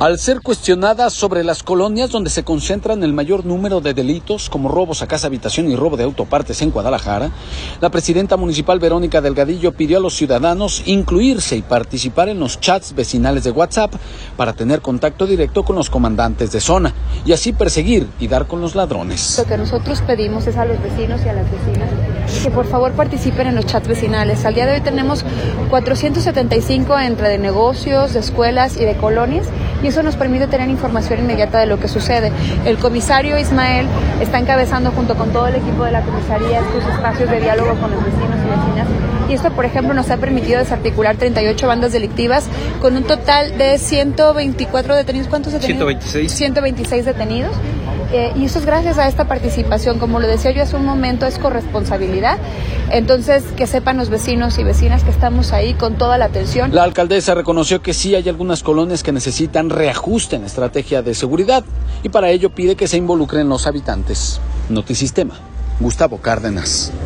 Al ser cuestionada sobre las colonias donde se concentran el mayor número de delitos, como robos a casa habitación y robo de autopartes en Guadalajara, la presidenta municipal Verónica Delgadillo pidió a los ciudadanos incluirse y participar en los chats vecinales de WhatsApp para tener contacto directo con los comandantes de zona y así perseguir y dar con los ladrones. Lo que nosotros pedimos es a los vecinos y a las vecinas que por favor participen en los chats vecinales. Al día de hoy tenemos 475 entre de negocios, de escuelas y de colonias, y eso nos permite tener información inmediata de lo que sucede. El comisario Ismael está encabezando junto con todo el equipo de la comisaría estos espacios de diálogo con los vecinos y vecinas, y esto, por ejemplo, nos ha permitido desarticular 38 bandas delictivas con un total de 124 detenidos. ¿Cuántos detenidos? 126 detenidos. Y eso es gracias a esta participación. Como lo decía yo hace un momento, es corresponsabilidad. Entonces, que sepan los vecinos y vecinas que estamos ahí con toda la atención. La alcaldesa reconoció que sí hay algunas colonias que necesitan reajuste en la estrategia de seguridad y para ello pide que se involucren los habitantes. Notisistema, Gustavo Cárdenas.